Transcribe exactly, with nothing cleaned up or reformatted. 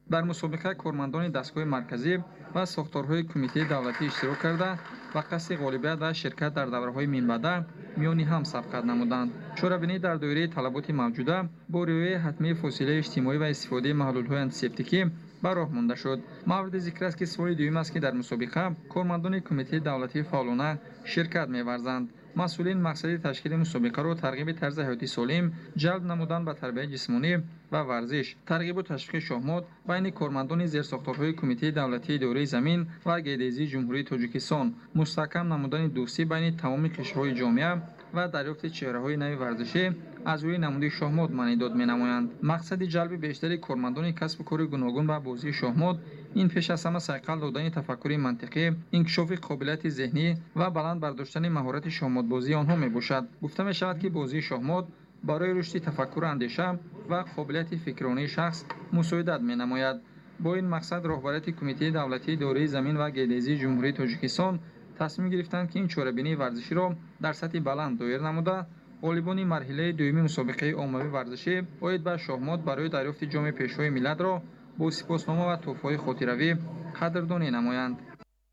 дар мусобиқа кормандони дастгоҳи марказӣ ва сохторҳои кумитаи давлатӣ иштирок карда ба қасди ғолибият ва ширкат дар давраҳои минбаъда миёни ҳам сабқат намуданд. чорабинӣ дар доираи талаботи мавҷуда бо риояи ҳатмии фосилаи иҷтимоӣ ва истифодаи маҳлулҳои антисептикӣ ба роҳ монда шуд. мавриди зикр аст, ки соли дуюм аст, ки дар мусобиқа кормандони кумитаи давлатӣ фаъолона ширкат меварзанд. масъулин мақсади ташкили мусобиқаро тарғиби тарзи ҳаёти солим, ҷалб намудан ба тарбияи ҷисмонӣ ва варзиш, тарғибу ташвиқи шоҳмот байни кормандони зерсохторҳои кумитаи давлатии идораи замин ва геодезии ҷумҳурии Тоҷикистон, мустаҳкам намудани дӯстӣ байни тамоми қишрҳои ҷомеа ва дарёфти чеҳраҳои нави варзишӣ аз рӯи намуди шоҳмот маънидод менамоянд. мақсади ҷалби бештари кормандони касбу кори гуногун ба бозии шоҳмот ин пеш аз ҳама сайқал додани тафаккури мантиқӣ, инкишофи қобилияти зеҳнӣ ва баланд бардоштани маҳорати шоҳмотбозии онҳо мебошад. гуфта мешавад, ки бозии шоҳмот барои рушди тафаккуру андеша ва қобилияти фикрронии шахс мусоидат менамояд. бо ин мақсад роҳбарияти кумитаи давлатии идораи замин ва геодезии ҷумҳурии Тоҷикистон тасмим гирифтанд, ки ин чорабинии варзиширо дар сатҳи баланд доир намуда, ғолибони марҳилаи дуюми мусобиқаи оммавии варзишӣ оид ба шоҳмот барои дарёфти ҷоми пешҳои миллатро бо сипоснома ва тӯҳфаҳои хотиравӣ қадрдонӣ намоянд.